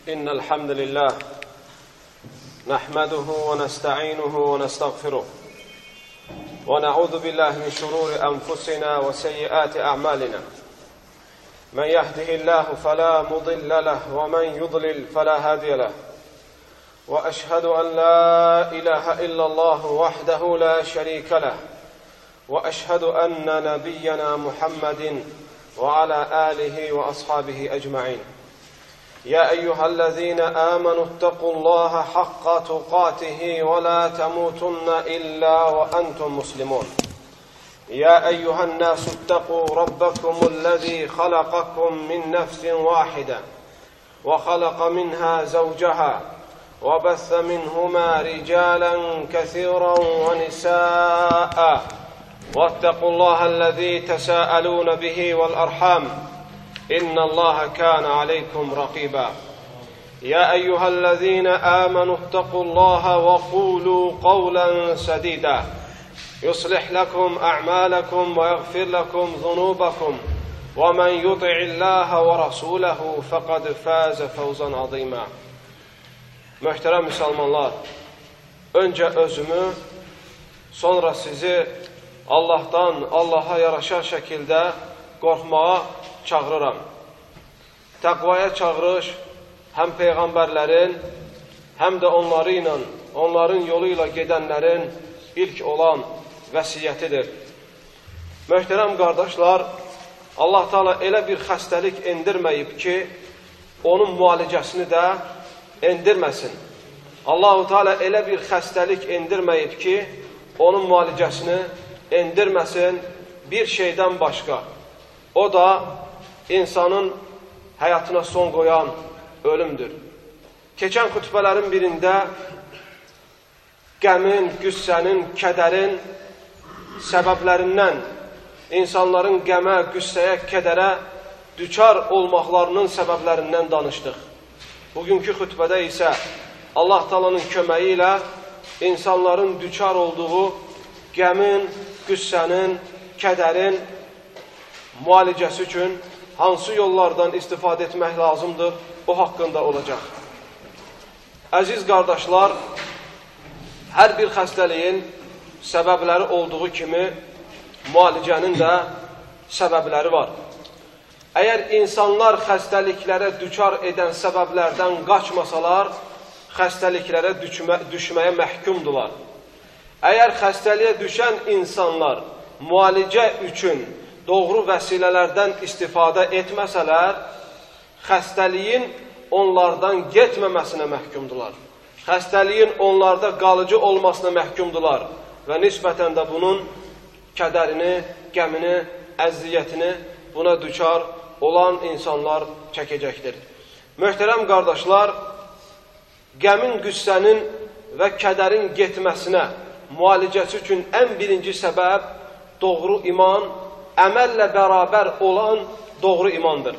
إن الحمد لله نحمده ونستعينه ونستغفره ونعوذ بالله من شرور أنفسنا وسيئات أعمالنا من يهده الله فلا مضل له ومن يضلل فلا هادي له وأشهد أن لا إله إلا الله وحده لا شريك له وأشهد أن نبينا محمد وعلى آله وأصحابه أجمعين يا أيها الذين آمنوا اتقوا الله حق تقاته ولا تموتن إلا وأنتم مسلمون يا أيها الناس اتقوا ربكم الذي خلقكم من نفس واحدة وخلق منها زوجها وبث منهما رجالا كثيرا ونساء واتقوا الله الذي تساءلون به والأرحام إن الله كان عليكم رقيبا يا أيها الذين آمنوا اتقوا الله وقولوا قولا سديدا يصلح لكم أعمالكم ويغفر لكم ذنوبكم ومن يطع الله ورسوله فقد فاز فوزا عظيما. Möhtərəm müsəlmanlar, öncə özümü, sonra sizi Allahdan, Allaha yaraşar şəkildə qorxmağa çağırıram. Təqvaya çağırış həm peyğəmbərlərin, həm də onların yolu ilə gedənlərin ilk olan vəsiyyətidir. Möhtərəm qardaşlar, Allah Teala elə bir xəstəlik endirməyib ki, onun müalicəsini də endirməsin. Allah-u Teala elə bir xəstəlik endirməyib ki, onun müalicəsini endirməsin bir şeydən başqa. O da insanın həyatına son qoyan ölümdür. Keçən xütbələrin birində qəmin, qüssənin, kədərin səbəblərindən, insanların qəmə, qüssəyə, kədərə düçar olmaqlarının səbəblərindən danışdıq. Bugünkü xütbədə isə Allah Taala'nın köməyi ilə insanların düçar olduğu qəmin, qüssənin, kədərin müalicəsi üçün hansı yollardan istifadə etmək lazımdır, o haqqında olacaq. Əziz qardaşlar, hər bir xəstəliyin səbəbləri olduğu kimi müalicənin də səbəbləri var. Əgər insanlar xəstəliklərə düçar edən səbəblərdən qaçmasalar, xəstəliklərə düşməyə məhkumdular. Əgər xəstəliyə düşən insanlar müalicə üçün doğru vəsilələrdən istifadə etməsələr, xəstəliyin onlardan getməməsinə məhkumdular. Xəstəliyin onlarda qalıcı olmasına məhkumdular və nisbətən də bunun kədərini, qəmini, əziyyətini buna düçar olan insanlar çəkəcəkdir. Möhtərəm qardaşlar, qəmin, qüssənin və kədərin getməsinə müalicəsi üçün ən birinci səbəb doğru iman, əməllə bərabər olan doğru imandır.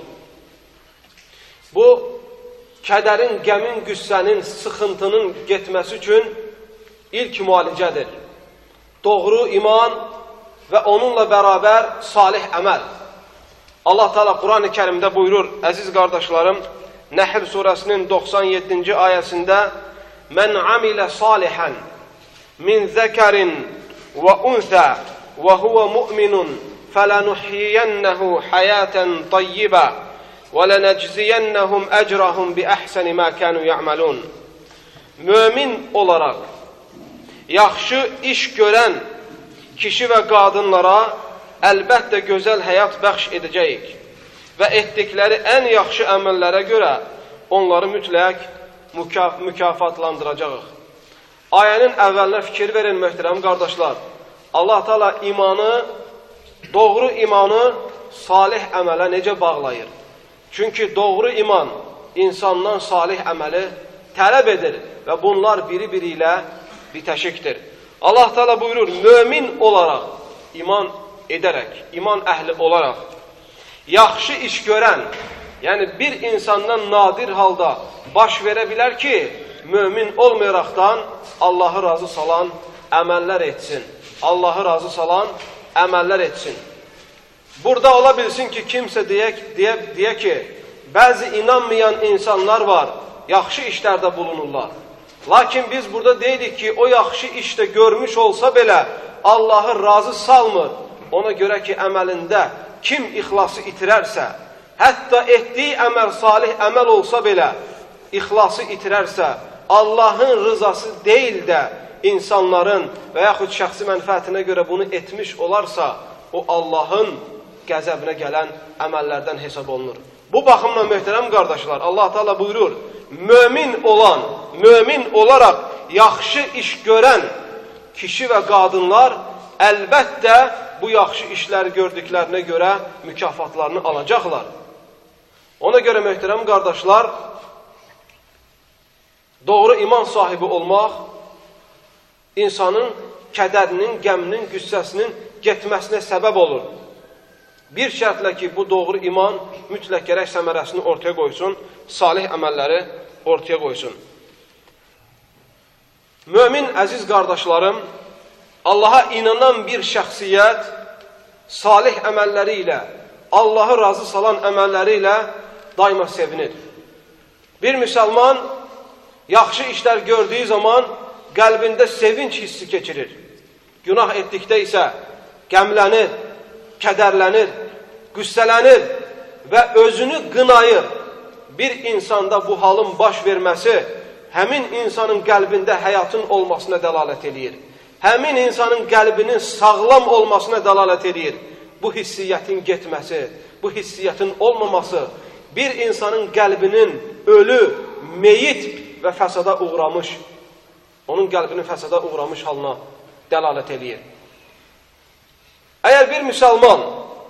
Bu, kədərin, qəmin, qüssənin, sıxıntının getməsi üçün ilk müalicədir. Doğru iman və onunla bərabər salih əməl. Allah Teala Quran-ı Kərimdə buyurur, əziz qardaşlarım, Nəhl surəsinin 97-ci ayəsində Mən amilə salihən min zəkərin və unsə və huvə mu'minun fələnuhyiyənəhu həyətən tayyibə və lənəcziyənəhum əcrahum bi əhsəni mə kənu ya'malun. Mömin olaraq yaxşı iş görən kişi və qadınlara əlbəttə gözəl həyat bəxş edəcəyik və etdikləri ən yaxşı əməllərə görə onları mütləq mükafatlandıracağıq. Ayənin əvvəlinə fikir verin, möhtərəm qardaşlar. Allah Teala imanı, doğru imanı salih əmələ necə bağlayır? Çünki doğru iman insandan salih əməli tələb edir və bunlar biri-biri ilə bitəşikdir. Allah Teala buyurur, mömin olaraq, iman edərək, iman əhli olaraq, yaxşı iş görən, yəni bir insandan nadir halda baş verə bilər ki, mömin olmayaraqdan Allahı razı salan əməllər etsin. Allahı razı salan əməllər etsin. Burada ola bilsin ki, kimsə deyə ki, bəzi inanmayan insanlar var, yaxşı işlərdə bulunurlar. Lakin biz burada deyirik ki, o yaxşı işdə görmüş olsa belə Allahı razı salmır. Ona görə ki, əməlində kim ixlası itirərsə, hətta etdiyi əməl salih əməl olsa belə, ixlası itirərsə, Allahın rızası deyil də insanların və yaxud şəxsi mənfəətinə görə bunu etmiş olarsa, o Allahın qəzəbinə gələn əməllərdən hesab olunur. Bu baxımdan möhtərəm qardaşlar, Allah Teala buyurur, mömin olaraq yaxşı iş görən kişi və qadınlar əlbəttə bu yaxşı işləri gördüklərinə görə mükafatlarını alacaqlar. Ona görə möhtərəm qardaşlar, doğru iman sahibi olmaq insanın kədərinin, qəminin, qüssəsinin getməsinə səbəb olur. Bir şərtlə ki, bu doğru iman mütləq gərək səmərəsini ortaya qoysun, salih əməlləri ortaya qoysun. Mömin əziz qardaşlarım, Allaha inanan bir şəxsiyyət salih əməlləri ilə, Allahı razı salan əməlləri ilə daima sevinir. Bir müsəlman yaxşı işlər gördüyü zaman qəlbində sevinç hissi keçirir. Günah etdikdə isə qəmlənir, kədərlənir, qüssələnir və özünü qınayır. Bir insanda bu halın baş verməsi həmin insanın qəlbində həyatın olmasına dəlalət edir. Həmin insanın qəlbinin sağlam olmasına dəlalət edir. Bu hissiyyətin getməsi, bu hissiyyətin olmaması bir insanın qəlbinin ölü, meyit və fəsada uğramış, onun qəlbinin fəsada uğramış halına dəlalət edir. Əgər bir müsəlman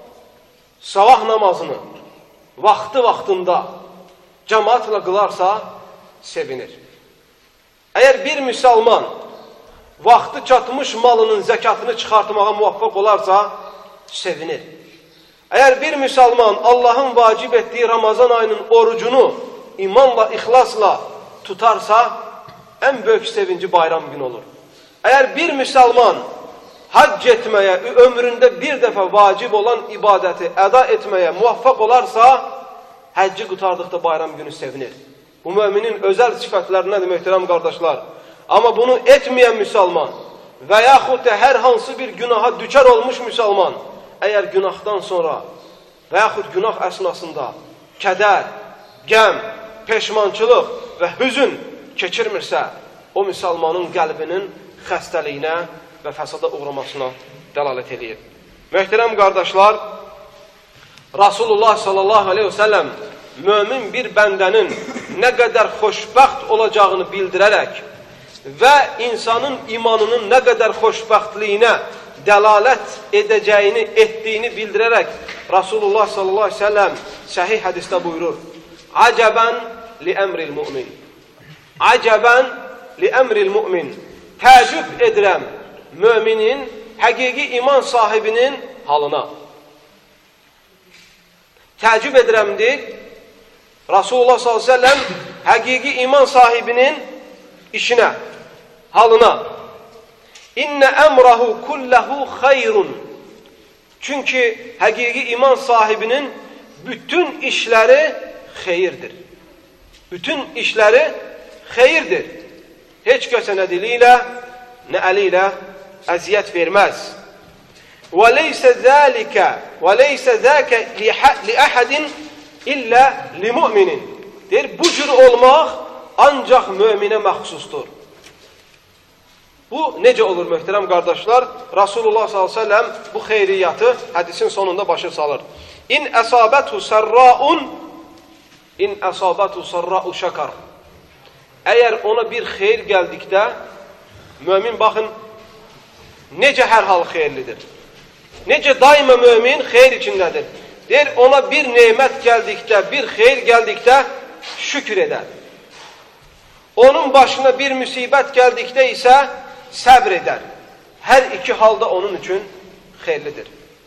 sabah namazını vaxtında cəmaatla qılarsa, sevinir. Əgər bir müsəlman vaxtı çatmış malının zəkatını çıxartmağa muvaffaq olarsa, sevinir. Əgər bir müsəlman Allahın vacib etdiyi Ramazan ayının orucunu imanla, ixlasla tutarsa, ən böyük sevinci bayram günü olur. Əgər bir müsəlman hacc etməyə, ömründə bir dəfə vacib olan ibadəti əda etməyə muvaffaq olarsa, həcci qutardıqda bayram günü sevinir. Bu müminin özəl sifətlərindəndir, möhtərəm qardaşlar. Amma bunu etməyən müsəlman və yaxud da hər hansı bir günaha düçar olmuş müsəlman, əgər günahdan sonra və yaxud günah əsnasında kədər, qəm, peşmançılıq və hüzün keçirmirsə, o müsəlmanın qəlbinin xəstəliyinə və fəsada uğramasına dəlalət edir. Möhtərəm qardaşlar, Rasulullah sallallahu aleyhi ve sellem mömin bir bəndənin nə qədər xoşbəxt olacağını bildirərək və insanın imanının nə qədər xoşbəxtliyinə dəlalət edəcəyini, etdiyini bildirərək Rasulullah sallallahu aleyhi ve sellem səhih hədisdə buyurur. Acəbən li əmril mümin. Acəbən li əmril mümin. Təəccüb edirəm müminin, həqiqi iman sahibinin halına. Təəccüb edirəmdir. Rasulullah sallallahu aleyhi ve sellem həqiqi iman sahibinin işinə, halına. İnnə əmrahu kulləhu xayrun. Çünki həqiqi iman sahibinin bütün işləri xeyirdir. Bütün işləri xeyirdir. Heç kəsə nə dili ilə, nə əli ilə əziyyət verməz. Və leysə zəkə li əhədin illə li müminin. Deyir, bu cür olmaq ancaq möminə məxsusdur. Bu necə olur möhtərəm qardaşlar? Rasulullah s.ə.v bu xeyriyyatı hədisin sonunda başa salır. İn əsabəthu sərra'u şəkar. Əgər ona bir xeyir gəldikdə, mömin baxın, necə hər hal xeyirlidir. Necə daima mömin xeyir içindədir. Deyir, ona bir neymət gəldikdə, bir xeyir gəldikdə şükür edər. Onun başına bir müsibət gəldikdə isə səbr edər. Hər iki halda onun üçün xeyirlidir.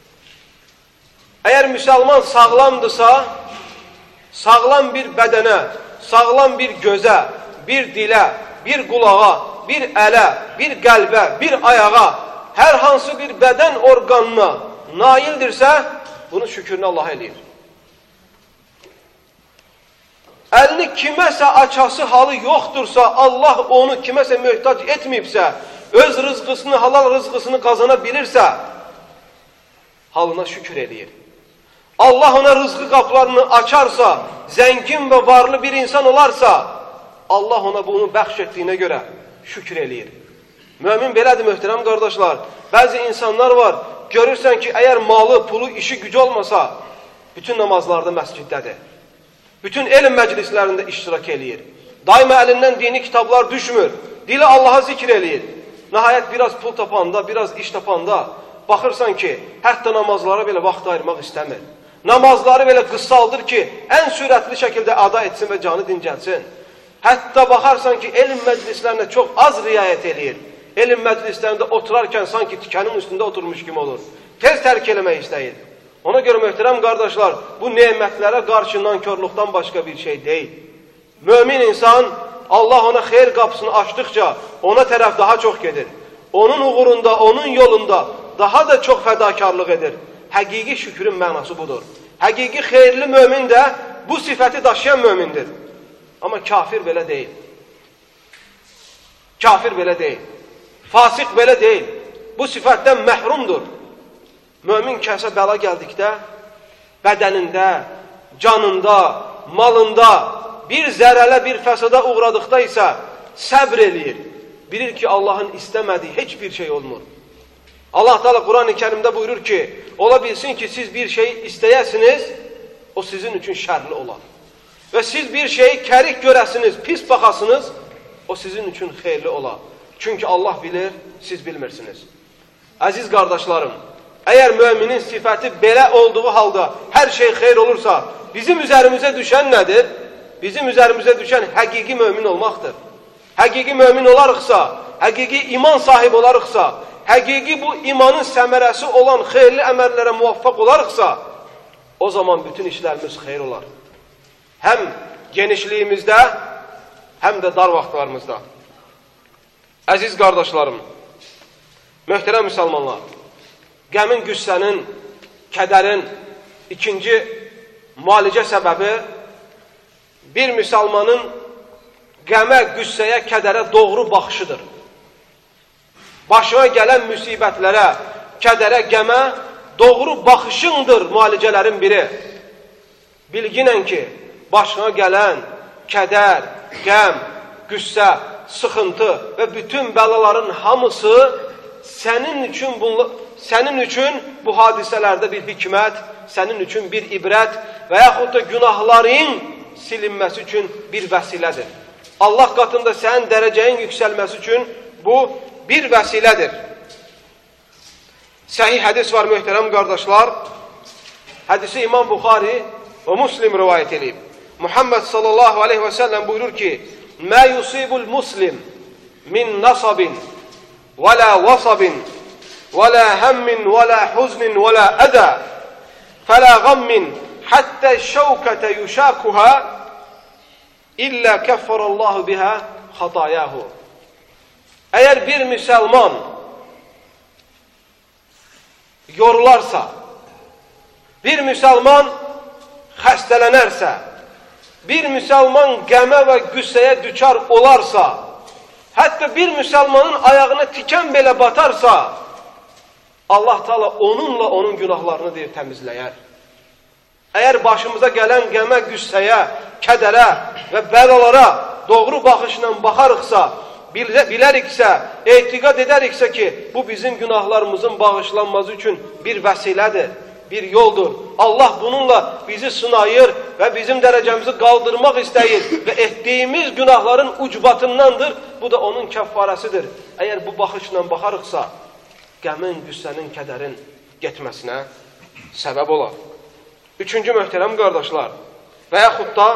Əgər müsəlman sağlamdırsa, sağlam bir bədənə, sağlam bir gözə, bir dilə, bir qulağa, bir ələ, bir qəlbə, bir ayağa, hər hansı bir bədən orqanına naildirsə, bunun şükrünü Allah eləyir. əlini kiməsə açası halı yoxdursa, Allah onu kiməsə möhtac etməyibsə, öz rızqısını, halal rızqısını qazana bilirsə, halına şükür eləyir. Allah ona rızqı qapılarını açarsa, zəngin və varlı bir insan olarsa, Allah ona bunu bəxş etdiyinə görə şükür eləyir. Mömin belədir, möhtərəm qardaşlar. Bəzi insanlar var, görürsən ki, əgər malı, pulu, işi, gücü olmasa, bütün namazlarda məsciddədir. Bütün elm məclislərində iştirak eləyir. Daima əlindən dini kitablar düşmür. Dili Allaha zikr eləyir. Nəhayət biraz pul tapanda, biraz iş tapanda baxırsan ki, hətta namazlara belə vaxt ayırmaq istəmir. Namazları belə qısaldır ki, ən sürətli şəkildə ada etsin və canı dincəlsin. Hətta baxarsan ki, elm məclislərində çox az riayət eləyir. Elm məclislərində oturarkən sanki tikənin üstündə oturmuş kimi olur. Tez tərk eləmək istəyir. Ona görə möhtərəm qardaşlar, bu nemətlərə qarşı nankörlükdən başqa bir şey deyil. Mömin insan, Allah ona xeyir qapısını açdıqca ona tərəf daha çox gedir. Onun uğurunda, onun yolunda daha da çox fədakarlıq edir. Həqiqi şükrün mənası budur. Həqiqi xeyirli mömin də bu sifəti daşıyan mömindir. Amma kafir belə deyil. Kafir belə deyil. Fasik belə deyil. Bu sifətdən məhrumdur. Mömin kəsə bəla gəldikdə, bədənində, canında, malında bir zərələ, bir fəsada uğradıqda isə səbr eləyir. Bilir ki, Allahın istəmədiyi heç bir şey olmur. Allah Teala Quran-ı Kərimdə buyurur ki, ola bilsin ki, siz bir şey istəyəsiniz, o sizin üçün şərli olar. Və siz bir şeyi kərik görəsiniz, pis baxasınız, o sizin üçün xeyirli olar. Çünki Allah bilir, siz bilmirsiniz. Əziz qardaşlarım, əgər müminin sifəti belə olduğu halda hər şey xeyr olursa, bizim üzərimizə düşən nədir? Bizim üzərimizə düşən həqiqi mömin olmaqdır. Həqiqi mömin olarıqsa, həqiqi iman sahibi olarıqsa, həqiqi bu imanın səmərəsi olan xeyirli əməllərə muvaffaq olarıqsa, o zaman bütün işlərimiz xeyr olar. Həm genişliyimizdə, həm də dar vaxtlarımızda. Əziz qardaşlarım, möhtərəm müsəlmanlar, qəmin, qüssənin, kədərin ikinci müalicə səbəbi bir müsəlmanın qəmə, qüssəyə, kədərə doğru baxışıdır. Başına gələn müsibətlərə, kədərə, qəmə doğru baxışındır müalicələrin biri. Bilginən ki, başına gələn kədər, qəm, qüssə, sıxıntı və bütün bəlaların hamısı sənin üçün bu hadisələrdə bir hikmət, sənin üçün bir ibrət və yaxud da günahların silinməsi üçün bir vəsilədir. Allah qatında sənin dərəcəyin yüksəlməsi üçün bu bir vəsilədir. Səhih hədis var, möhtərəm qardaşlar. Hədisi İmam Buxari və Müslim rivayət edib. Muhammed sallallahu aleyhi və səlləm buyurur ki, mə yusibul muslim min nasabin və la vasabin və la həmmin və la huznin və la ədə fələ gammin həttə şəvkətə yuşakuhə illə kəffərəllahu bihə xatayahu. Əgər bir müsəlman yorularsa, bir müsəlman xəstələnərsə, bir müsəlman qəmə və qüssəyə düçar olarsa, hətta bir müsəlmanın ayağına tikən belə batarsa, Allah Teala onunla onun günahlarını deyir, təmizləyər. Əgər başımıza gələn qəmə, qüssəyə, kədərə və bəlalara doğru baxışla baxarıqsa, biləriksə, etiqad edəriksə ki, bu bizim günahlarımızın bağışlanması üçün bir vəsilədir, bir yoldur. Allah bununla bizi sınayır və bizim dərəcəmizi qaldırmaq istəyir və etdiyimiz günahların ucbatındandır. Bu da onun kəffarəsidir. Əgər bu baxışla baxarıqsa, qəmin, qüssənin, kədərin getməsinə səbəb olar. Üçüncü möhtərəm qardaşlar və yaxud da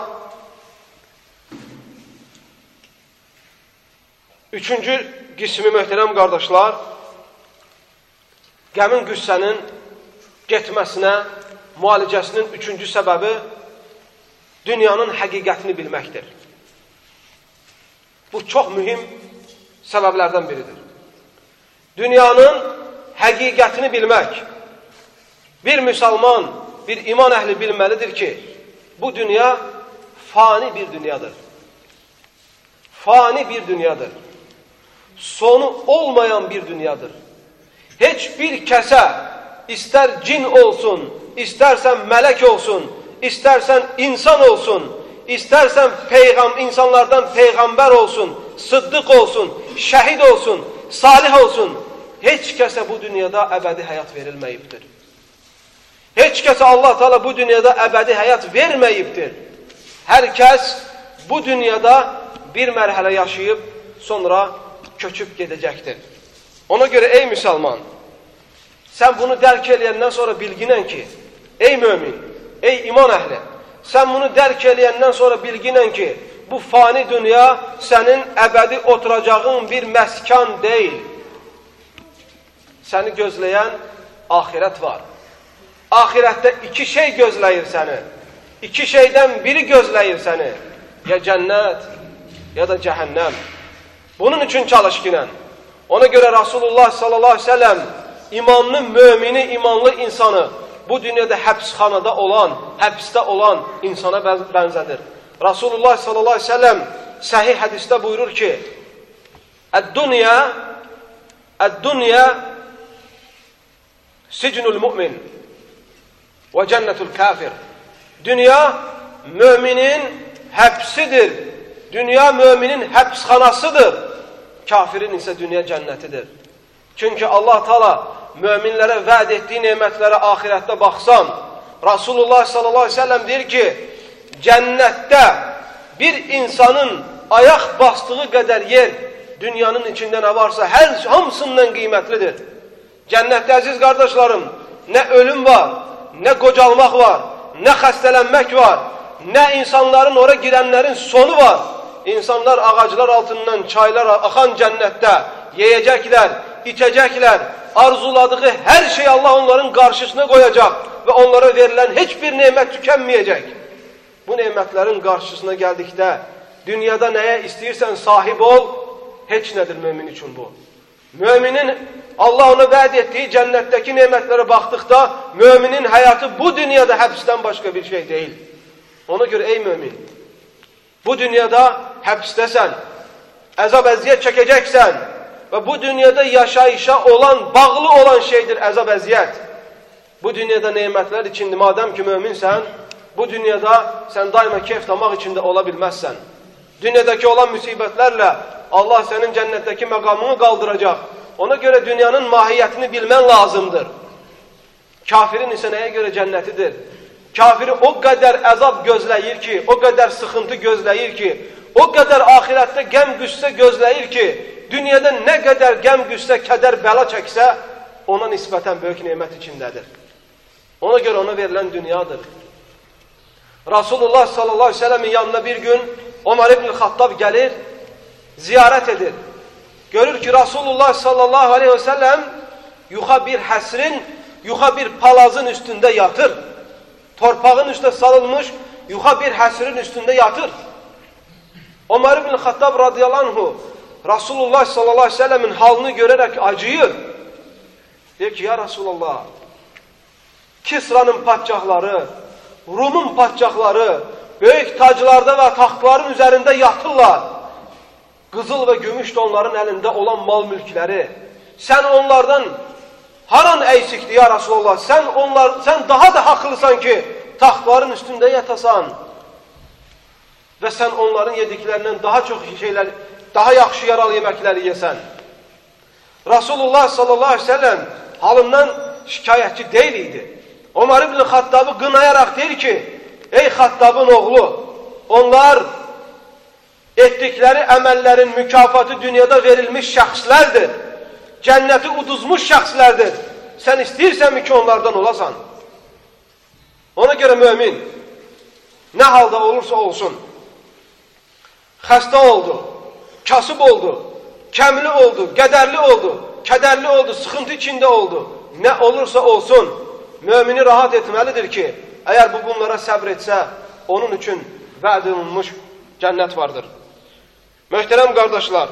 üçüncü qismi möhtərəm qardaşlar, qəmin, qüssənin getməsinə, müalicəsinin üçüncü səbəbi dünyanın həqiqətini bilməkdir. Bu çox mühüm səbəblərdən biridir. Dünyanın həqiqətini bilmək. Bir müsəlman, bir iman əhli bilməlidir ki, bu dünya fani bir dünyadır. Fani bir dünyadır. Sonu olmayan bir dünyadır. Hiçbir kəsə, ister cin olsun, istersen melek olsun, istersen insan olsun, istersen insanlardan peygamber olsun, sıddık olsun, şehit olsun, salih olsun, hiç kəsə bu dünyada ebedi hayat verilmeyiptir. Hiç kəsə Allah Teala bu dünyada ebedi hayat vermeyiptir. Herkes bu dünyada bir mərhələ yaşayıp sonra köçüp gedecektir. Ona göre ey Müslüman, sen bunu dərk eləyəndən sonra bilginən ki, ey mümin, ey iman əhli, sen bunu dərk eləyəndən sonra bilginən ki, bu fani dünya senin ebedi oturacağın bir məskan değil. Seni gözleyen ahiret var. Ahirette iki şey gözləyir seni. İki şeyden biri gözləyir seni. Ya cennet ya da cehennem. Bunun için çalış ginen. Ona göre Resulullah sallallahu aleyhi ve sellem imanlı mümini, imanlı insanı bu dünyada həbsxanada olan, həbsdə olan insana bənzədir. Resulullah sallallahu aleyhi ve sellem sahih hadiste buyurur ki, "Ed-dünya sicnul mu'min ve cennetul kafir." Dünya müminin həbsidir. Dünya müminin həbsxanasıdır. Kafirin ise dünya cennetidir. Çünkü Allah Teala müminlere vaad ettiği nimetlere ahirette baksan, Resulullah sallallahu aleyhi ve sellem der ki, cennette bir insanın ayak bastığı kadar yer dünyanın içinde ne varsa hamısından kıymetlidir. Cennette aziz kardeşlerim, ne ölüm var, ne kocalmak var, ne hastalanmak var, ne insanların oraya girenlerin sonu var. İnsanlar ağaclar altından çaylar akan cennette yiyecekler, içecekler, arzuladığı her şeyi Allah onların karşısına koyacak ve onlara verilen hiçbir nimet tükenmeyecek. Bu nimetlerin karşısına geldikte dünyada neye istiyorsan sahip ol, hiç nedir mümin için bu? Müminin Allah ona vaad ettiği cennetteki nimetlere baktıkta müminin hayatı bu dünyada hapisten başka bir şey değil. Ona göre ey mümin, bu dünyada hapistesen, azap eziyet çekeceksen ve bu dünyada yaşayışa olan, bağlı olan şeydir azap eziyet. Bu dünyada nimetler içinde madem ki müminsen, bu dünyada sen daima keyif damak içinde olabilmezsen, dünyadaki olan musibetlerle Allah senin cennetteki makamını kaldıracak. Ona göre dünyanın mahiyetini bilmen lazımdır. Kafirin ise neye göre cennetidir? Kafiri o kadar azap gözləyir ki, o kadar sıkıntı gözləyir ki, o kadar ahirette gəm güssə gözləyir ki, dünyada ne kadar gəm güssə, kədər, bəla çəksə, ona nisbətən böyük nimet içindedir. Ona göre ona verilen dünyadır. Resulullah sallallahu aleyhi ve sellemin yanına bir gün Ömer İbn-i Xattab gelir, ziyaret edir. Görür ki Resulullah sallallahu aleyhi ve sellem yuxa bir həsrin, yuxa bir palazın üstünde yatır. Torpağın üstüne salınmış, yuxa bir həsrin üstünde yatır. Ömer İbn-i Xattab radıyallahu anhu Resulullah sallallahu aleyhi ve sellemin halını görerek acıyır. Der ki ya Resulullah, Kisra'nın padşahları, Rum'un padşahları büyük taclarda ve taxtların üzerinde yatırlar. Kızıl ve gümüş de onların elinde olan mal mülkleri. Sen onlardan haran eksikti ya Resulullah. Sen daha da haklısan ki taxtların üstünde yatasan. Ve sen onların yediklerinden daha çok şeyler, daha yaxşı yaralı yemekleri yesen. Resulullah sallallahu aleyhi ve sellem halından şikayetçi değildi. Ömer İbn-i Xattab'ı qınayarak der ki, ey Xattab'ın oğlu, onlar ettikleri emellerin mükafatı dünyada verilmiş şəxslərdir. Cenneti uduzmuş şəxslərdir. Sen istəyirsən mi ki onlardan olasan? Ona göre mümin, ne halda olursa olsun, xəstə oldu, kasıb oldu, kəmli oldu, qədərli oldu, kədərli oldu, sıxıntı içinde oldu, ne olursa olsun, mümini rahat etmelidir ki, eğer bu bunlara səbr onun için vaad olunmuş cennet vardır. Möhtərəm kardeşler,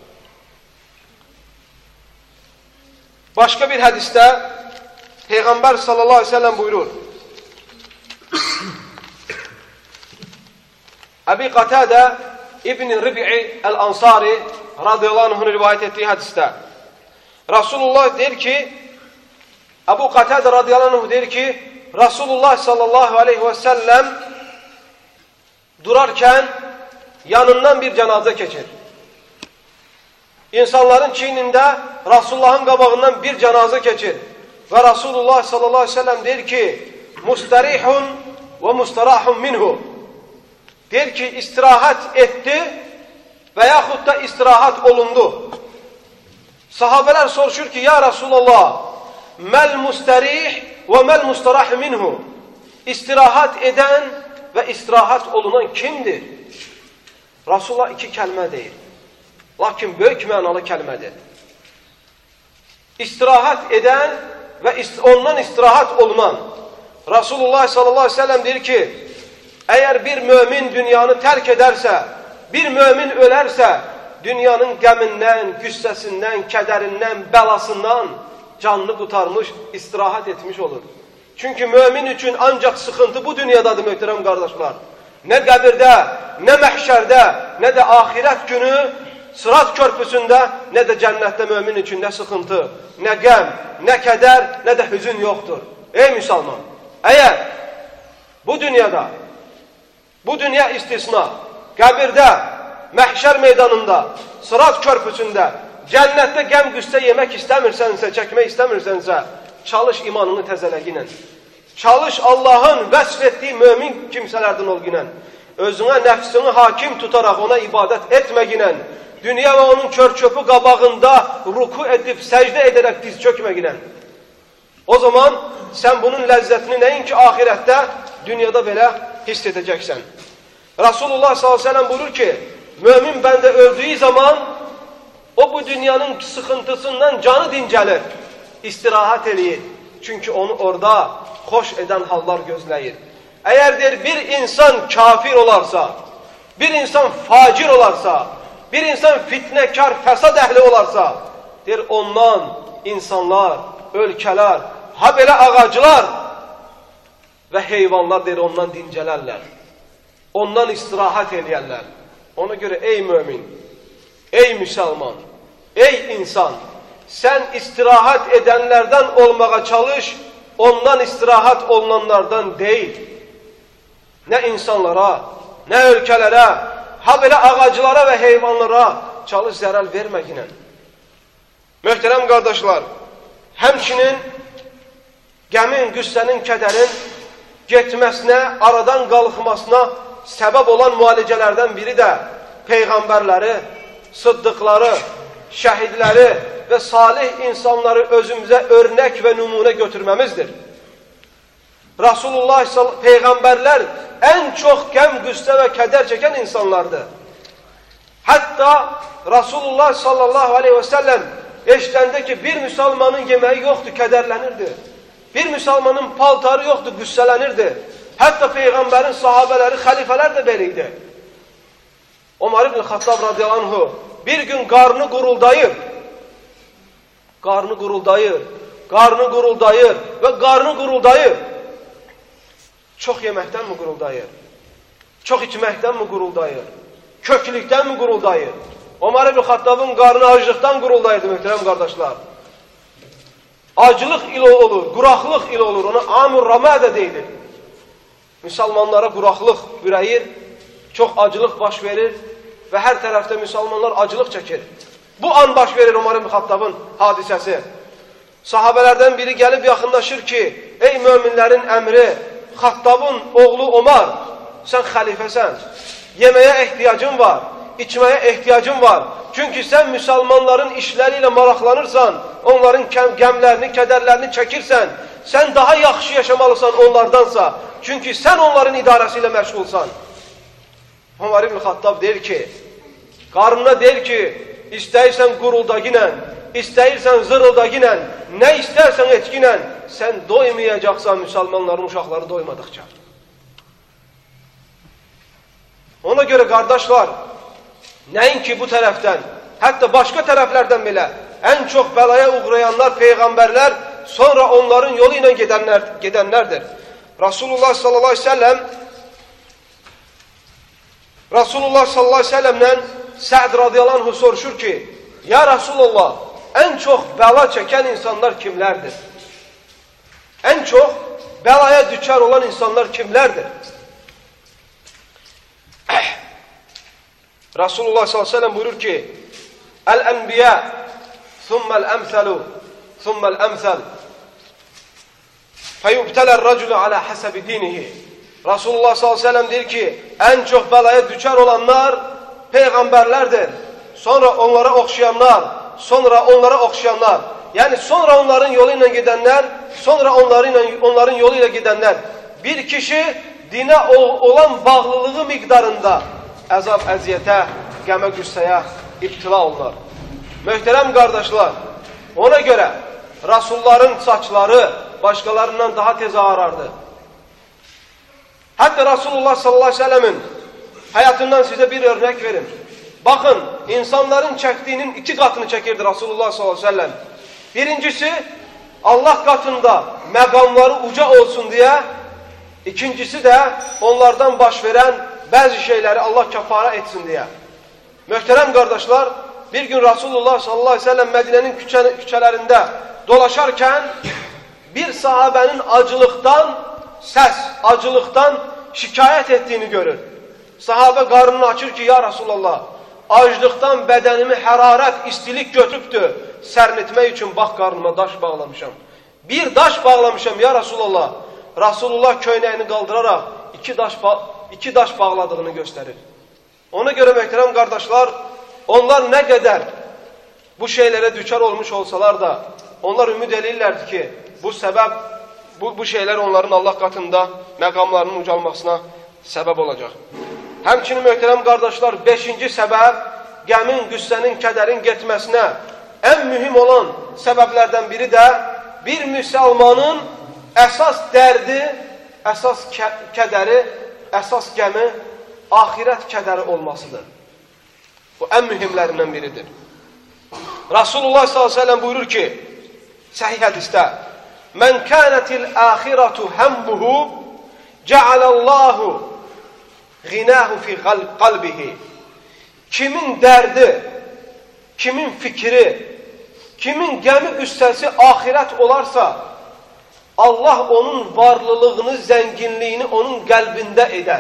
başka bir hadiste Peygamber sallallahu aleyhi ve sellem buyurur. Əbi Qatadə İbn Rib'i Əl-Ansari radiyallahu anh'ın rivayət etdiyi hədisdə Rasulullah deyir ki, Əbu Qatadə radiyallahu anh deyir ki, Rasulullah sallallahu aleyhi və səlləm durarkən yanından bir cənazə keçir. İnsanların çiynində Rasulullahın qabağından bir cənazə keçir. Və Rasulullah sallallahu aleyhi ve sellem deyir ki, mustarihun ve mustarahun minhu. Deyir ki, istirahat etdi və yaxud da istirahat olundu. Sahabələr soruşur ki, ya Rasulullah, məl mustarih ve məl mustarah minhu. İstirahat edən və istirahat olunan kimdir? Rasulullah iki kəlmə deyir. Lakin böyük mənalı kəlmədir. İstirahat edən və ondan istirahat olunan. Rasulullah sallallahu aleyhi ve sellem deyir ki, əgər bir mömin dünyanı tərk edərsə, bir mömin ölərsə, dünyanın qəmindən, qüssəsindən, kədərindən, bəlasından canını qutarmış, istirahat etmiş olur. Çünki mömin üçün ancaq sıxıntı bu dünyadadır, möhtərəm qardaşlar. Nə qəbirdə, nə məhşərdə, nə də axirət günü, Sırat körpüsündə, nə də cənnətdə mömin üçün nə sıxıntı, nə qəm, nə kədər, nə də hüzün yoxdur. Ey müsəlman, əgər bu dünyada, bu dünya istisna, qəbirdə, məhşər meydanında, Sırat körpüsündə, cənnətdə qəm qüssə yemək istəmirsənsə, çəkmək istəmirsənsə, çalış imanını təzələginə. Çalış Allahın vəsf etdiyi mömin kimsələrdən olginə. Özünə nəfsini hakim tutaraq ona ibadət etməginə. Dünya və onun kör-köpü qabağında ruku edib, səcdə edərək diz çökməginə. O zaman sən bunun ləzzətini nəinki ahirətdə, dünyada belə hiss edəcəksən. Rasulullah s.ə.v buyurur ki, mömin bəndə öldüyü zaman o bu dünyanın sıxıntısından canı dincəlir, istirahat eləyir. Çünki onu orada xoş edən hallar gözləyir. Əgər deyir, bir insan kafir olarsa, bir insan facir olarsa, bir insan fitnəkar, fəsad əhli olarsa, deyir, ondan insanlar, ölkələr, ha belə ağaclar və heyvanlar deyir, ondan dincələrlər. Ondan istirahat eləyərlər. Ona görə ey mömin, ey müsəlman, ey insan, sən istirahat edənlərdən olmağa çalış, ondan istirahat olunanlardan deyil. Nə insanlara, nə ölkələrə, ha belə ağaclara və heyvanlara çalış zərər verməginə. Möhtərəm qardaşlar, həmçinin qəmin, qüssənin, kədərin getməsinə, aradan qalxmasına səbəb olan müalicələrdən biri də peyğəmbərləri, sıddıqları, şəhidləri və salih insanları özümüzə örnək və nümunə götürməmizdir. Rasulullah peyğəmbərlər ən çox qəm, qüssə və kədər çəkən insanlardır. Hətta Rasulullah sallallahu aleyhi və səlləm eşitəndə ki, bir müsəlmanın yeməyi yoxdur, kədərlənirdi. Bir müsəlmanın paltarı yoxdur, qüssələnirdi. Hətta peyğəmbərin sahabələri, xəlifələr də belə idi. Ömər ibn Xattab radiyallahu anhu bir gün qarnı guruldayır və qarnı guruldayır. Çox yeməkdən mi guruldayır? Çox içməkdən mi guruldayır? Köklükdən mi guruldayır? Ömər ibn Xattabın qarnı acılıqdan guruldayırdı, möhtərəm qardaşlar. Acılıq ilə olur, quraqlıq ilə olur. Ona amur ramadə deyilir. Müsəlmanlara quraqlıq ürəyir, çox acılıq baş verir və hər tərəfdə müsəlmanlar acılıq çəkir. Bu an baş verir Ömər ibn Xattabın hadisəsi. Sahabələrdən biri gəlib yaxınlaşır ki, ey möminlərin əmri, Xattabın oğlu Ömər, sən xəlifəsən, yeməyə ehtiyacın var, içməyə ehtiyacın var. Çünki sən müsəlmanların işləri ilə maraqlanırsan, onların qəmlərini, kədərlərini çəkirsən, sən daha yaxşı yaşamalısan onlardansa, çünki sən onların idarəsi ilə məşğulsan. Ömər ibn Xattab deyir ki, qarnına deyir ki, istəyirsən quruldaginən, istəyirsən zırıldaginən, nə istərsən etginən, sən doymayacaqsan müsəlmanların uşaqları doymadıqca. Ona görə qardaşlar, nəinki bu tərəfdən, hətta başqa tərəflərdən belə ən çox bəlaya uğrayanlar peyğəmbərlər, sonra onların yolu ilə gedənlərdir. Rasulullah sallallahu aleyhi ve sellem Rasulullah sallallahu aleyhi ve sellem'den Sa'd radıyallahu anh soruşur ki, ya Resulullah, en çok bela çeken insanlar kimlerdir? En çok belaya düşer olan insanlar kimlerdir? Rasulullah sallallahu aleyhi ve sellem buyurur ki, el-enbiya, thummel emthelu, thummel emthel, feyubteler raculu ala hasebi dinihi. Rasulullah sallallahu aleyhi ve sellem der ki, en çok belaya düşer olanlar peygamberlerdir. Sonra onlara okşayanlar, sonra onlara okşayanlar. Yani sonra onların yoluyla gidenler, sonra onların yoluyla gidenler. Bir kişi dine olan bağlılığı miktarında əzab, əziyyətə, qəmə, qüssəyə iptila olurlar. Möhtərəm qardaşlar, ona görə Rasulların saçları başqalarından daha tez ağarardı. Hətta Rasulullah sallallahu aleyhi ve sellemin həyatından sizə bir örnek verim. Bakın, insanların çəkdiyinin 2 qatını çəkirdi Rasulullah sallallahu aleyhi ve sellem. Birincisi, Allah katında məqamları uca olsun diye. İkincisi de onlardan baş veren bazı şeyleri Allah kafara etsin diye. Möhtərəm qardaşlar, bir gün Rasulullah sallallahu aleyhi ve sellem Medine'nin küçələrində dolaşarken bir sahabenin acılıktan şikayet ettiğini görür. Sahabe qarnını açır ki, ya Resulallah, aclıktan bədənimi hərarət, istilik götübdür. Sərnitmək üçün bax qarnıma daş bağlamışam. Bir daş bağlamışam ya Resulallah. Rasulullah köynəyini qaldıraraq iki daş bağladığını göstərir. Ona görə möhtərəm qardaşlar, onlar nə qədər bu şeylərə düçar olmuş olsalar da, onlar ümid edirlərdi ki, bu şeylər onların Allah katında məqamlarının ucalmasına səbəb olacaq. Həmçinin möhtərəm qardaşlar, 5-ci səbəb, qəmin, qüssənin, kədərin getməsinə ən mühüm olan səbəblərdən biri də bir müsəlmanın əsas dərdi, əsas kədəri, əsas qəmi, ahirət kədəri olmasıdır. Bu ən mühümlərindən biridir. Rasulullah sallallahu aleyhi ve sellem buyurur ki, səhih hədisdə, mən kənətil əxirətu həmbuhu, cəalallahu ğinahu fi qalbihi. Kimin dərdi, kimin fikri, kimin gəmi qüssəsi ahirət olarsa, Allah onun varlılığını, zənginliyini onun qəlbində edər.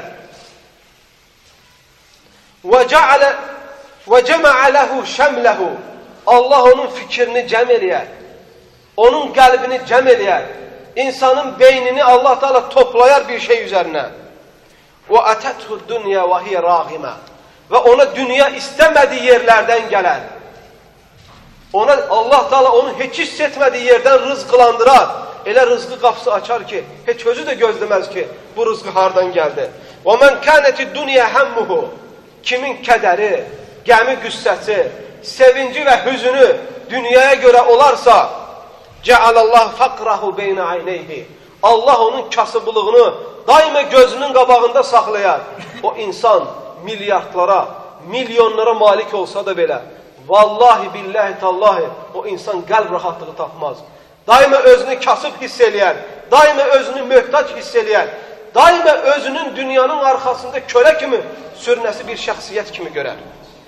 Və cəmə'ə ləhu şəmləhu. Allah onun fikrini cəm eləyər. Onun qəlbini cəm eləyər. İnsanın beynini Allah Teala toplayar bir şey üzərinə. Və ətəthu dünya və hiyə rağimə. Və ona dünya istəmədiyi yerlərdən gələr. Allah Teala onu heç hiss etmədiyi yerdən rızqılandırar. Elə rızqı qapısı açar ki, heç özü də gözləməz ki, bu rızqı hardan gəldi. Və mən kənəti dünya həmmuhu. Kimin kədəri, gəmi qüssəsi, sevinci və hüzünü dünyaya görə olarsa, cəalallah faqrahu beynə ayneyhi. Allah onun kasıblığını daima gözünün qabağında saxlayar. O insan milyardlara, milyonlara malik olsa da belə, vallahi billahi tallahi, o insan qəlb rahatlığı tapmaz. Daima özünü kasıb hiss eləyər, daima özünü möhtac hiss eləyər, daima özünün dünyanın arxasında kölə kimi sürünəsi bir şəxsiyyət kimi görər.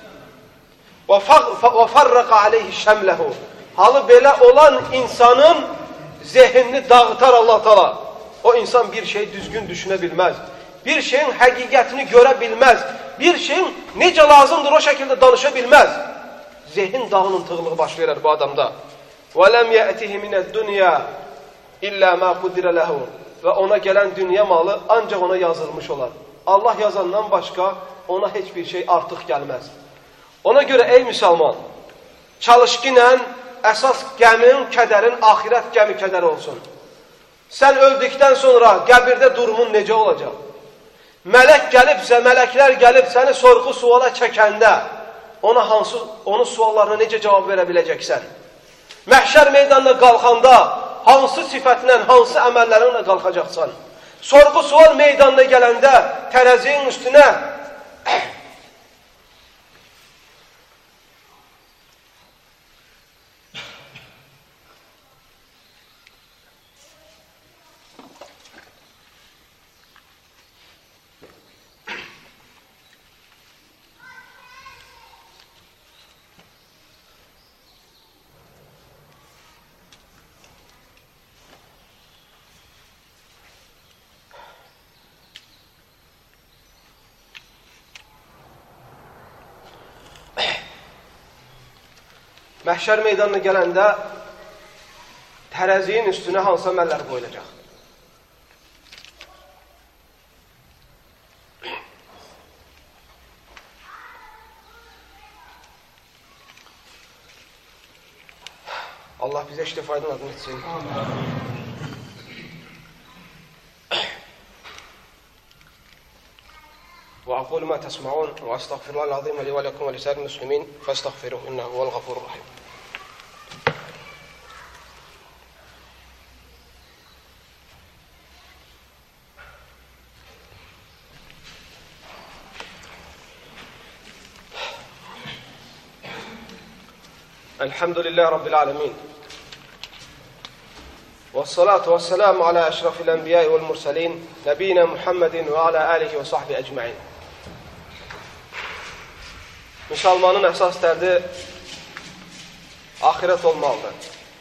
Və farraqa aleyhi şəmləhu. Halı belə olan insanın zehnini dağıtar Allah Teala. O insan bir şey düzgün düşünə bilməz. Bir şeyin həqiqətini görə bilməz. Bir şeyin necə lazımdır o şəkildə danışa bilməz. Zehin dağınıntılığı baş verər bu adamda. وَلَمْ يَأْتِهِ مِنَ الدُّنْيَا إِلَّا مَا قُدِرَ لَهُ. Və ona gələn dünya malı ancaq ona yazılmış olar. Allah yazandan başqa ona heç bir şey artıq gəlməz. Ona görə ey müsəlman, çalışqınən əsas qəmin, kədərin, ahirət qəmi kədər olsun. Sən öldükdən sonra qəbirdə durumun necə olacaq? Mələk gəlibsə, mələklər gəlib səni sorğu suala çəkəndə onun suallarına necə cavab verə biləcəksən? Məhşər meydanına qalxanda hansı sifətlə, hansı əməllərinlə qalxacaqsan? Sorğu sual meydanına gələndə tərəzinin üstünə məhşər meydanına gələndə tərəziyin üstünə hansı əməllər qoyulacaq? Allah bizə işte faydalarını etsin. وأقول ما تسمعون وأستغفر الله العظيم لي ولكم ولسائر المسلمين فاستغفروه إنه هو الغفور الرحيم. الحمد لله رب العالمين والصلاة والسلام على أشرف الأنبياء والمرسلين نبينا محمد وعلى آله وصحبه أجمعين. Müsəlmanın əsas dərdi axirət olmalıdır.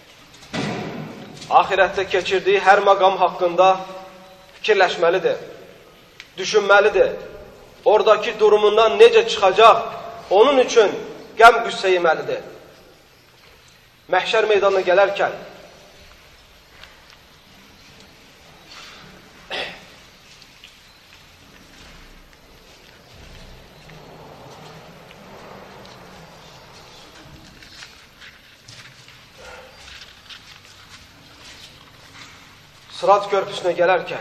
Axirətdə keçirdiyi hər məqam haqqında fikirləşməlidir, düşünməlidir. Oradakı durumundan necə çıxacaq, onun üçün qəm qüssə yeməlidir. Məhşər meydanına gələrkən Sırat körpüsünə gələrkən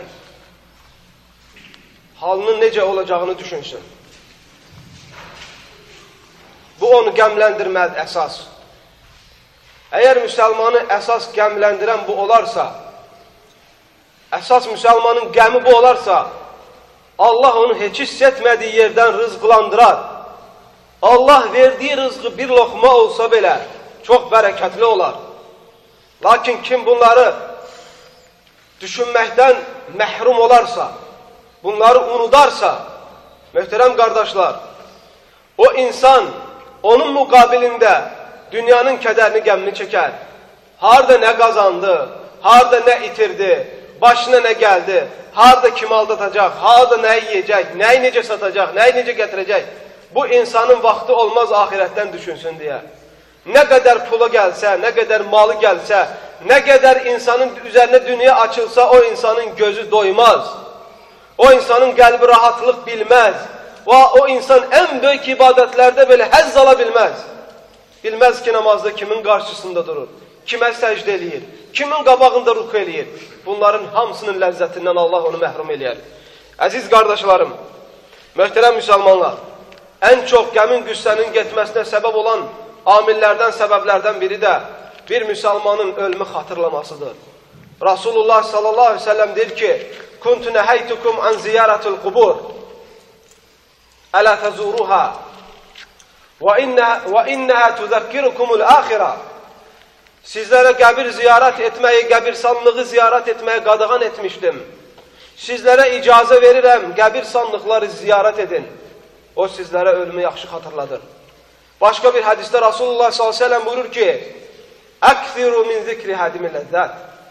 halının necə olacağını düşünsün. Bu onu qəmləndirməlidir əsas. Əgər müsəlmanı əsas qəmləndirən bu olarsa, əsas müsəlmanın qəmi bu olarsa, Allah onu heç hiss etmədiyi yerdən rızqlandırar. Allah verdiyi rızqı bir loxma olsa belə çox bərəkətli olar. Lakin kim bunları düşünməkdən məhrum olarsa, bunları unudarsa, möhtərəm qardaşlar, o insan onun müqabilində dünyanın kədərini, qəmini çəkər. Harada nə qazandı, harada nə itirdi, başına nə gəldi, harada kim aldatacaq, harada nə yiyəcək, nəyi necə satacaq, nəyi necə gətirəcək. Bu insanın vaxtı olmaz ahirətdən düşünsün deyə. Nə qədər pula gəlsə, nə qədər malı gəlsə, nə qədər insanın üzərinə dünya açılsa, o insanın gözü doymaz. O insanın qəlbi rahatlıq bilməz. Və o insan ən böyük ibadətlərdə belə həzz ala bilməz. Bilməz ki, namazda kimin qarşısında durur, kimə səcdə eləyir, kimin qabağında ruku eləyir. Bunların hamısının ləzzətindən Allah onu məhrum eləyər. Əziz qardaşlarım, möhtərəm müsəlmanlar, ən çox qəmin qüssənin getməsinə səbəb olan amillərdən, səbəblərdən biri də bir müsəlmanın ölümü xatırlamasıdır. Rasulullah sallallahu aleyhi ve sellem deyir ki, Kuntu nəhəytukum an ziyaratul qubur, ələ təzuruha, və innəhə tüzəkkirukumul axira. Sizlərə qəbir ziyarət etməyi, qəbirsanlığı ziyarət etməyi qadağan etmişdim. Sizlərə icazə verirəm, qəbirsanlıqları ziyarət edin. O sizlərə ölümü yaxşı xatırladır. Başqa bir hədisdə Rasulullah sallallahu aleyhi ve sellem buyurur ki, Əkthiru min zikri hədimi ləzzət.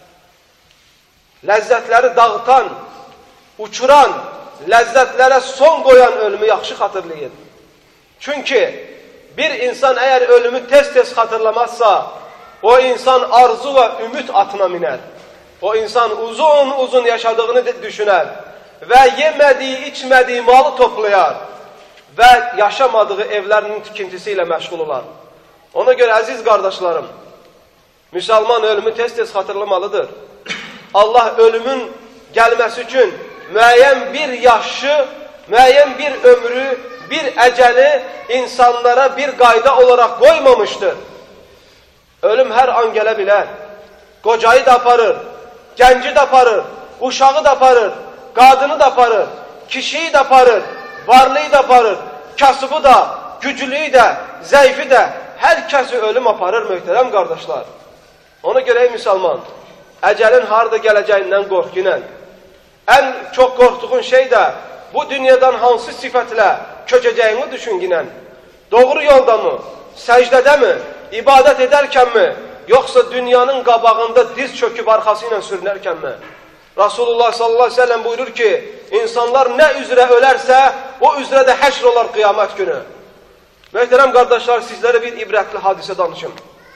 Ləzzətləri dağıtan, uçuran, ləzzətlərə son qoyan ölümü yaxşı xatırlayın. Çünki bir insan əgər ölümü tez-tez xatırlamazsa, o insan arzu və ümid atına minər. O insan uzun-uzun yaşadığını düşünər və yemədiyi, içmədiyi malı toplayar və yaşamadığı evlərinin tikintisi ilə məşğul olar. Ona görə əziz qardaşlarım, müsəlman ölümü tez-tez xatırlamalıdır. Allah ölümün gəlməsi üçün müəyyən bir yaşı, müəyyən bir ömrü, bir əcəli insanlara bir qayda olaraq qoymamışdır. Ölüm hər an gələ bilər. Qocayı da aparır, gənci də aparır, uşağı da aparır, qadını da aparır, kişiyi də aparır, varlıyı da aparır, kasıbı da, güclüyü də, zəifi də, hər kəsi ölüm aparır möhtərəm qardaşlar. Ona görə ey müsəlman, əcəlin harada gələcəyindən qorxunən, ən çox qorxduğun şey də bu dünyadan hansı sifətlə köçəcəyini düşünginən, doğru yolda mı, səcdədə mi, ibadət edərkənmi, yoxsa dünyanın qabağında diz çöküb arxası ilə sürünərkənmi? Rasulullah sallallahu aleyhi ve sellem buyurur ki, insanlar nə üzrə ölərsə, o üzrə də həşr olar qiyamət günü. Möhtərəm qardaşlar, sizlərə bir ibrətli hadisə danışım.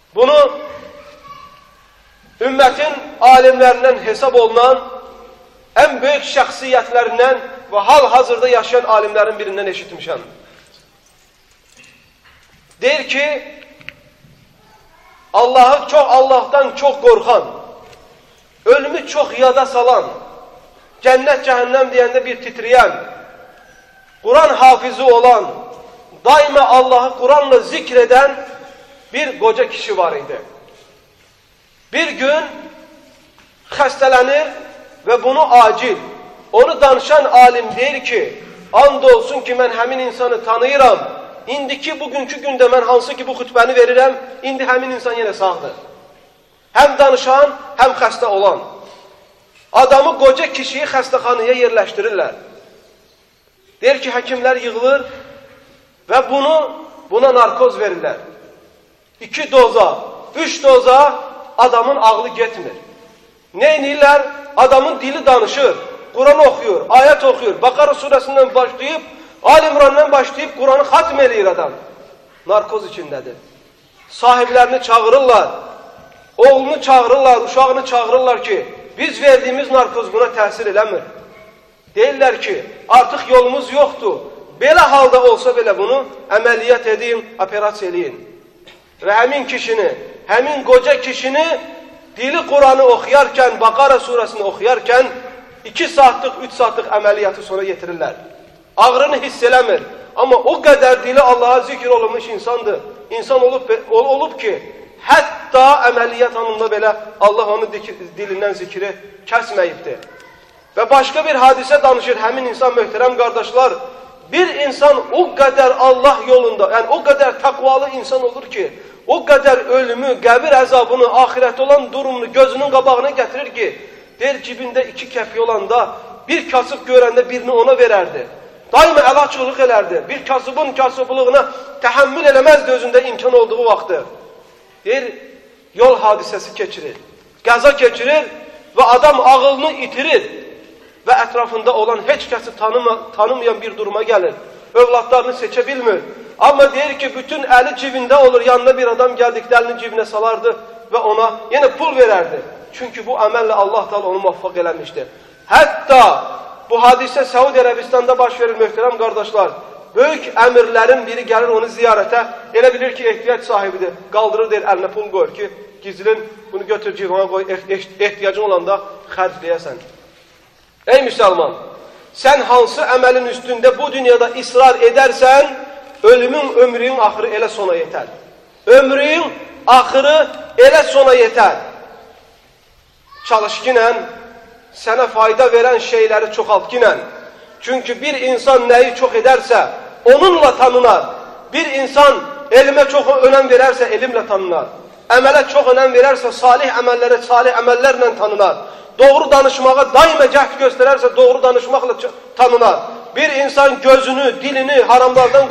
Bunu ümmətin alimlərindən hesab olunan ən böyük şəxsiyyətlərindən və hal-hazırda yaşayan alimlərin birindən eşitmişəm. Deyir ki, Allahdan çox qorxan, ölümü çox yada salan, cənnət cəhənnəm deyəndə bir titriyən, Quran hafizi olan, daima Allahı Quranla zikr edən bir qoca kişi var idi. Bir gün xəstələnir və bunu acil. Onu danışan alim deyir ki, and olsun ki, mən həmin insanı tanıyıram. İndiki, bugünkü gündə mən hansı ki bu xütbəni verirəm, indi həmin insan yenə sağdır. Həm danışan, həm xəstə olan. Adamı, qoca kişiyi xəstəxanaya yerləşdirirlər. Deyir ki, həkimlər yığılır və buna narkoz verirlər. 2 doza, 3 doza adamın ağlı getmir. Neynirlər? Adamın dili danışır, Quran oxuyur, ayət oxuyur. Bakara surəsindən başlayıb, Ali-İmrandan başlayıb Quranı xatm eləyir adam. Narkoz içindədir. Sahiblərini çağırırlar, oğlunu çağırırlar, uşağını çağırırlar ki, biz verdiyimiz narkoz buna təsir eləmir. Deyirlər ki, artıq yolumuz yoxdur. Belə halda olsa belə bunu əməliyyat edin, operasiya eləyin. Və həmin kişini, həmin qoca kişini dili Quranı oxuyarkən, Bakara surəsini oxuyarkən 2 saatlıq, 3 saatlıq əməliyyatı sonra yetirirlər. Ağrını hiss eləmir. Amma o qədər dili Allaha zikr olunmuş insandır. İnsan olub ki, hətta əməliyyat anında belə Allah onun dilindən zikri kəsməyibdir. Və başqa bir hadisə danışır həmin insan, möhtərəm qardaşlar. Bir insan o qədər Allah yolunda, yəni o qədər təqvalı insan olur ki, o qədər ölümü, qəbir əzabını, ahirətdə olan durumunu gözünün qabağına gətirir ki, deyir cibində 2 kəfi olanda bir kasıb görəndə birini ona verərdi. Daima əl açıqlıq elərdi. Bir kasıbın kasıblığına təhəmmül eləməzdi özündə imkan olduğu vaxtı. Deyir, yol hadisəsi keçirir, qəza keçirir və adam ağılını itirir və ətrafında olan heç kəsi tanımayan bir duruma gəlir. Övladlarını seçə bilmir. Amma deyir ki, bütün əli cibində olur, yanına bir adam gəldikdə əlini cibinə salardı və ona yenə pul verərdi. Çünki bu əməllə Allah da onu muvaffaq eləmişdir. Hətta bu hadisə Səudi Ərəbistanda baş verir, möhtərəm qardaşlar. Böyük əmirlərin biri gəlir onu ziyarətə, elə bilir ki, ehtiyac sahibidir. Qaldırır, deyir, əlinə pul qoyur ki, gizlin, bunu götür cibana qoy, ehtiyacın olanda xərcləyəsən. Ey müsəlman, sən hansı əməlin üstündə bu dünyada israr edərsən, ömrün axırı elə sona yetər. Ömrün axırı elə sona yetər. Çalış ki, sənə fayda verən şeyləri çoxalt ki. Çünki bir insan nəyi çox edərsə, onunla tanınar. Bir insan elmə çox önəm verərsə, elmlə tanınar. Əmələ çox önəm verərsə, salih əməllərlə tanınar. Doğru danışmağa daima cəhd göstərərsə, doğru danışmaqla tanınar. Bir insan gözünü, dilini haramlardan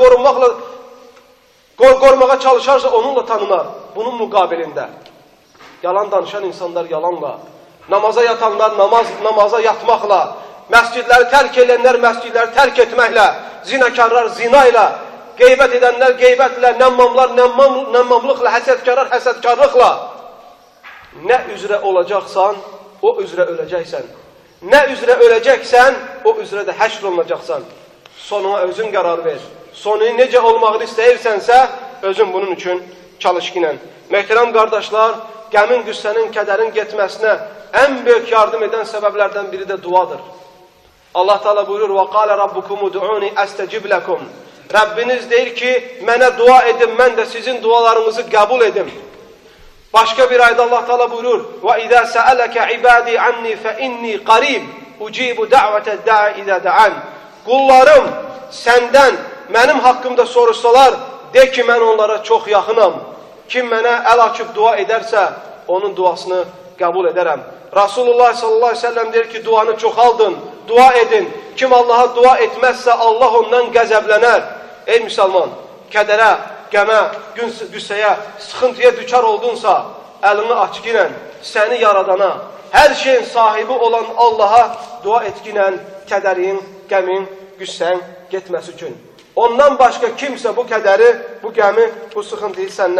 qorumağa çalışarsa, onunla tanınar. Bunun müqabilində. Yalan danışan insanlar yalanla, namaza yatanlar namaza yatmaqla, məscidləri tərk edənlər məscidləri tərk etməklə, zinakarlar zina ilə, qeybət edənlər qeybətlə, nəmmamlar nəmmamlıqla, həsədkarlar həsədkarlıqla. Nə üzrə olacaqsan, o üzrə öləcəksən. Nə üzrə öləcəksən, o üzrə də həşr olunacaqsan. Sonuna özün qərar ver. Sonu necə olmağını istəyirsənsə, özün bunun üçün çalış ki. Möhtərəm qardaşlar, qəmin, qüssənin, kədərin getməsinə ən böyük yardım edən səbəblərdən biri də duadır. Allah Teala buyurur: "Və qala rabbukum ud'uni astecib lakum." Rəbbiniz deyir ki, mənə dua edin, mən də sizin dualarınızı qəbul edim. Başqa bir ayda Allah Teala buyurur: "Və izə səələkə ibadi anni fe inni qarib, ucibu da'vete da'i izə da'an." Qullarım səndən mənim haqqımda soruşsalar, de ki, mən onlara çox yaxınam. Kim mənə əl açıb dua edərsə, onun duasını qəbul edərəm. Rasulullah sallallahu aleyhi ve sellem deyir ki, duanı çoxaldın, dua edin. Kim Allaha dua etməzsə, Allah ondan qəzəblənər. Ey müsəlman, kədərə, qəmə, qüssəyə, sıxıntıya düçar oldunsa, əlini açqinə, səni yaradana, hər şeyin sahibi olan Allaha dua etqinə, kədərin, qəmin, qüssən getməsi üçün. Ondan başqa kimsə bu kədəri, bu qəmi, bu sıxıntıyı səndən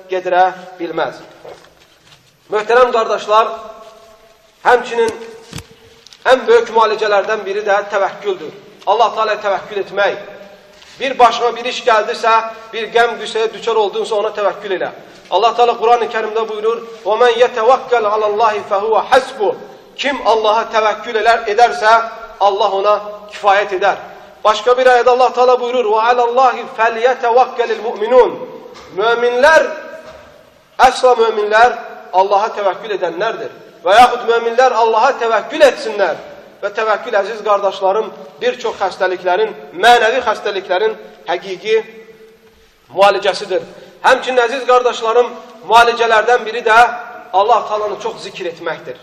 gedirə bilməz. Möhtərəm qardaşlar, həmçinin ən böyük müalicələrdən biri də təvəkküldür. Allah Teala'ya təvəkkül etmək. Bir başına bir iş gəldirsə, bir qəm qüssəyə düçar oldunsa ona təvəkkül elə. Allah Teala Quran-ı Kərimdə buyurur: "Və men yetəvəkkəl alallahi fehuve hasbuh." Kim Allaha təvəkkül edərsə, Allah ona kifayət edər. Başqa bir ayədə Allah Teala buyurur: "Və alallahi felyetevekkelil mu'minun." Möminlər, əsla möminlər Allaha təvəkkül edənlərdir. Və yaxud möminlər Allaha təvəkkül etsinlər. Və təvəkkül, əziz qardaşlarım, bir çox xəstəliklərin, mənəvi xəstəliklərin həqiqi müalicəsidir. Həmçinin, əziz qardaşlarım, müalicələrdən biri də Allah Teala'nı çox zikr etməkdir.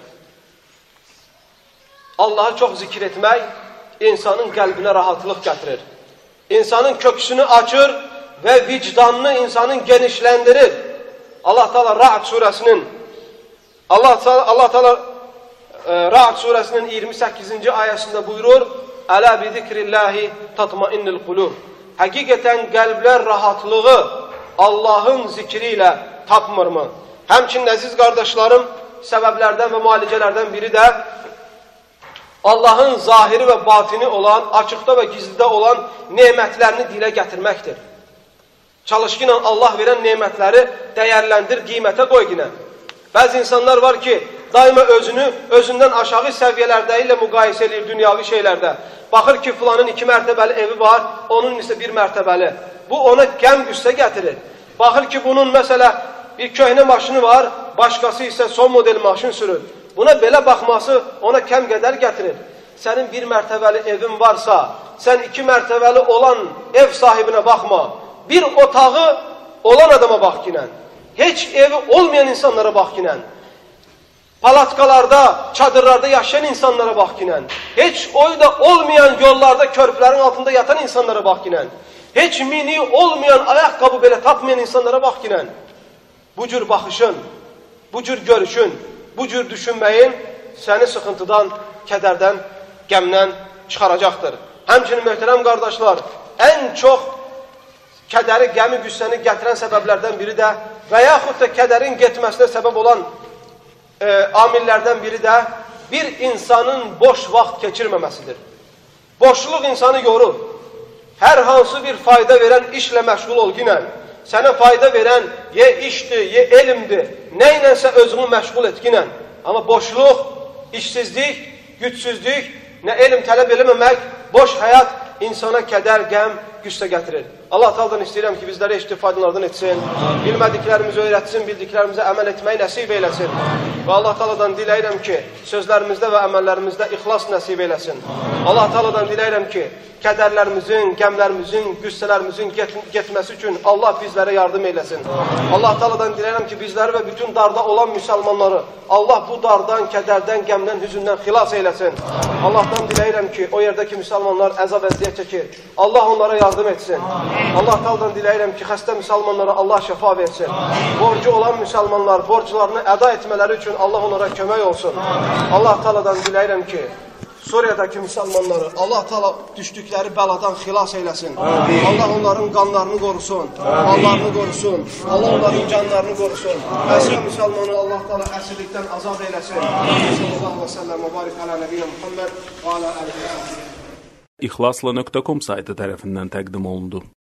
Allahı çox zikr etmək insanın qəlbinə rahatlıq gətirir. İnsanın köksünü açır və vicdanını insanın genişləndirir. Allah Teala Ra'd surəsinin 28-ci ayəsində buyurur: "Ələ bi zikrillahi tatmainnul qulub." Həqiqətən qəlblər rahatlığı Allahın zikri ilə tapmırmı? Həmçinin, əziz qardaşlarım, səbəblərdən və müalicələrdən biri də Allahın zahiri və batini olan, açıqda və gizlidə olan nemətlərini dilə gətirməkdir. Çalış ki, Allah verən nemətləri dəyərləndir, qiymətə qoy yine. Bəzi insanlar var ki, daima özündən aşağı səviyyələrdə ilə müqayisə edir dünyavi şeylərdə. Baxır ki, filanın 2 mərtəbəli evi var, onun isə 1 mərtəbəli. Bu ona qəm qüssə gətirir. Baxır ki, bunun məsələ bir köhnə maşını var, başqası isə son model maşın sürür. Buna belə baxması ona kəm qədər gətirir. Sənin 1 mərtəbəli evin varsa, sən 2 mərtəbəli olan ev sahibinə baxma. Bir otağı olan adama bax kinən. Heç evi olmayan insanlara bax kinən. Palatkalarda, çadırlarda yaşayan insanlara bax kinən. Heç oyu da olmayan yollarda, körpülərin altında yatan insanlara bax kinən. Heç mini olmayan, ayaqqabı belə tapmayan insanlara bax kinən. Bu cür baxışın, bu cür görüşün, bu cür düşünməyin səni sıxıntıdan, kədərdən, qəmdən çıxaracaqdır. Həmçinin, möhtərəm qardaşlar, ən çox kədəri, qəmi, qüssəni gətirən səbəblərdən biri də və yaxud da kədərin getməsinə səbəb olan amillərdən biri də bir insanın boş vaxt keçirməməsidir. Boşluq insanı yorur. Hər hansı bir fayda verən işlə məşğul ol yine. Sənə fayda verən ye işdir, ye elmdir, nə ilənsə özünü məşğul et yine. Amma boşluq, işsizlik, gücsüzlük, nə elm tələb eləməmək, boş həyat insana kədər, qəm, qüssə gətirir. Allah Teala'dan istəyirəm ki, bizlərə eşitib faydalardan etsin, bilmədiklərimizi öyrətsin, bildiklərimizə əməl etməyi nəsib eyləsin. Və Allah Teala'dan diləyirəm ki, sözlərimizdə və əməllərimizdə ixlas nəsib eyləsin. Allah Teala'dan diləyirəm ki, kədərlərimizin, qəmlərimizin, qüssələrimizin getməsi üçün Allah bizlərə yardım eyləsin. Allah Teala'dan diləyirəm ki, bizləri və bütün darda olan müsəlmanları Allah bu dardan, kədərdən, qəmdən, hüzündən xilas eyləsin. Allah'tan diləyirəm ki, o yerdəki müsəlmanlar əzab əziyyət çəkir. Allah onlara yardım etsin. Allah Teala'dan diləyirəm ki, xəstə müsəlmanlara Allah şəfa versin. Borcu olan müsəlmanlar borclarını əda etmələri üçün Allah onlara kömək olsun. Allah Teala'dan diləyirəm ki, Suriyadakı müsəlmanları Allah Teala düşdükləri bəladan xilas eyləsin. Allah onların qanlarını qorusun, mallarını qorusun, Allah onların canlarını qorusun. Əsir müsəlmanı Allah Teala əsirlikdən azad eyləsin. Sallallahu aleyhi ve sellem və barik alə nəbiyyina Muhammed və alə əlihi. İxlasla.com saytı tərəfindən təqdim olundu.